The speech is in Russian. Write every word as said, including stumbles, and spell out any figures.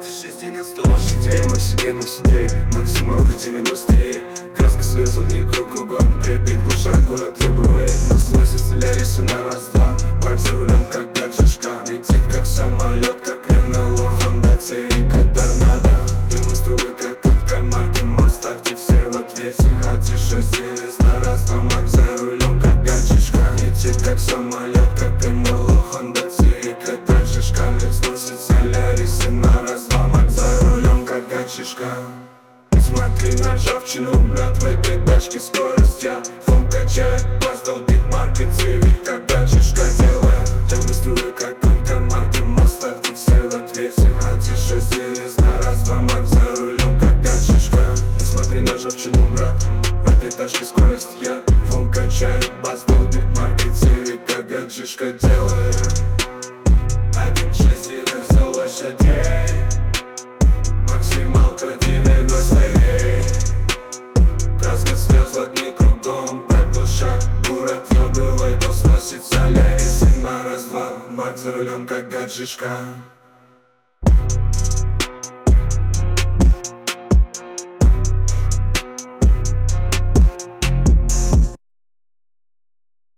шестнадцать лошадей, максимум сидей, максималка девяностые. Краска слез, огни кругом, припит глуша, город требует. Наслышит солярисы на раз-два, парк за рулем, как гаджишка. Летит как самолет, как НЛО, Honda Civic, торнадо. Демонструет, как куртка марки Мост, ставьте все в ответе. Хати шасси, на раз-два, парк за рулем, как гаджишка. Летит как самолет, как НЛО, Honda Civic, гаджишка. Наслышит солярисы на раз-два, парк за рулем, как гаджишка. Смотри на ржавчину, брат, в этой тачке скорость я фон качает, бас долбит марки Civic, как гаджишка делает. Демонструю, как куртка марки Мост, ставьте все в ответе. Хати шасси, на раз-два, парк за рулем, как гаджишка. Смотри на ржавчину, брат, в этой тачке скорость я фон качает, бас долбит марки Civic, как гаджишка делает. Один шесть за лошадей, максималка девяностые. Краска слез, огни кругом, проглуша. Город ёбывает, сносит солярисы на раз-два, парк за рулем, как гаджишка.